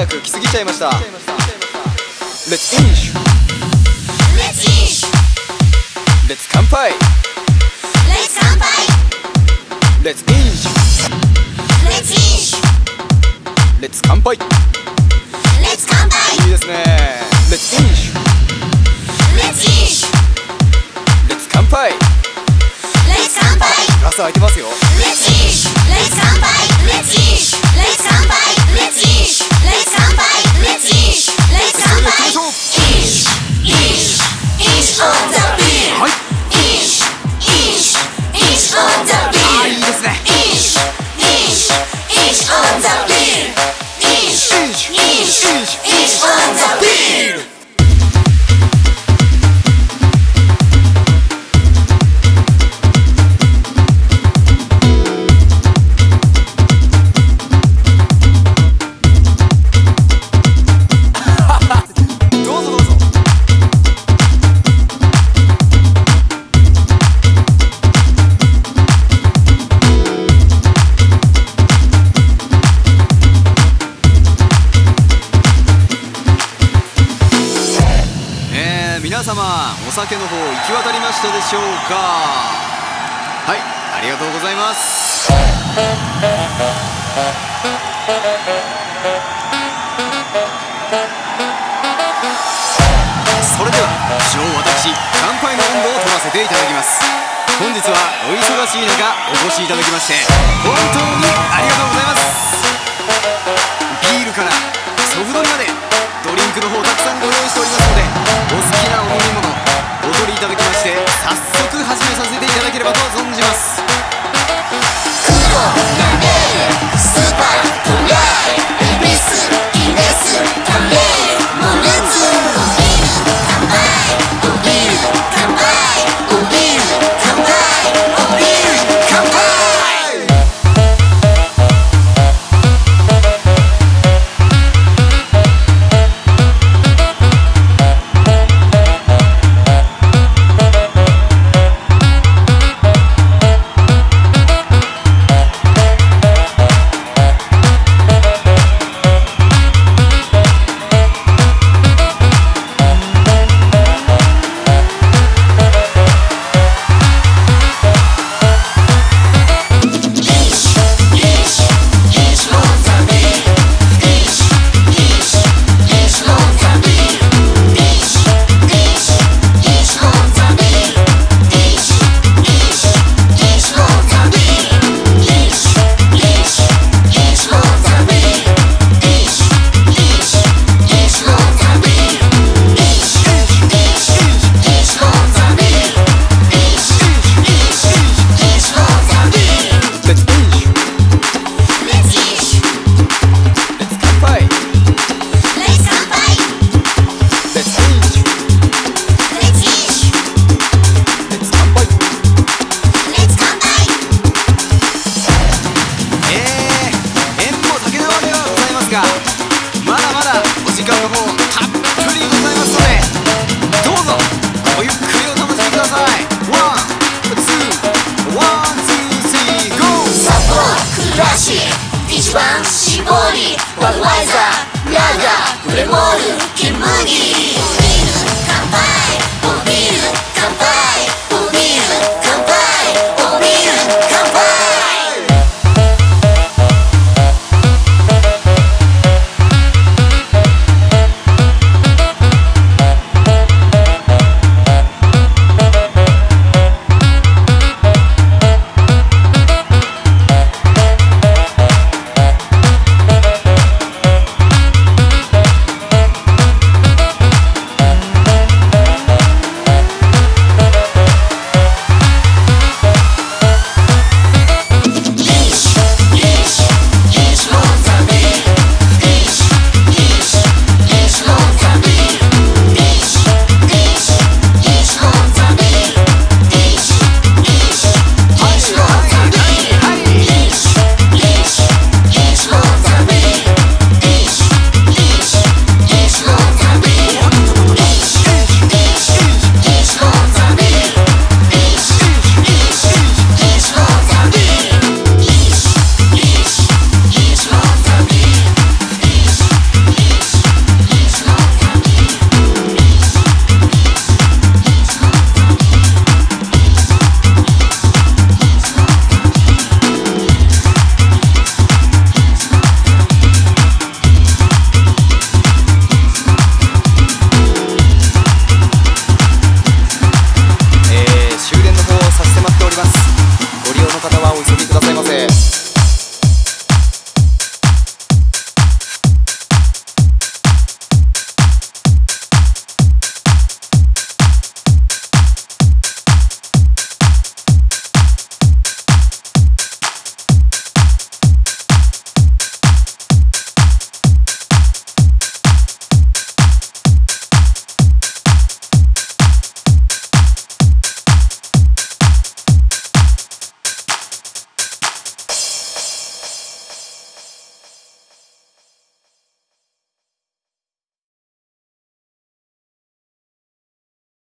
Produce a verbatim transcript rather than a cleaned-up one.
く来すぎちゃいました。Let's finish Let's finish Let's 乾杯 Let's 乾杯 Let's finish Let's finish Let's 乾杯 Let's 乾杯いいですね。Let's finish Let's finish Let's 乾杯 Let's 乾杯グラス空いてますよ。 Let's finish Let's 乾杯 Let's finish Let's 乾杯 Let's finish Let's 乾杯 Let's finish Let's 乾杯 Finish Finish Finish on the beer はい Finish Finish Finish on the あ beer いいですね。 Finish Finish Finish on the beer Finish Finish Finish Finish Finish on the beer 皆様お酒の方行き渡りましたでしょうか。はい、ありがとうございます。それでは一応私乾杯の温度を取らせていただきます。本日はお忙しい中お越しいただきまして本当にありがとうございます。ビールからソフトにまでドリンクの方たくさんご用意しておりますので、お好きなお飲み物お取りいただきまして早速始めさせていただければと存じます。 黒なめスーパートライエビスギネスカレーモルツおビール乾杯おビール乾杯おビール乾杯おビール乾杯まだまだお時間の方たっぷりございますので、どうぞごゆっくりお楽しみください。ワン、ツー、ワン、ツー、スリー、ゴー。 札幌クラシック一番搾りバドワイザーラガープレモール金麦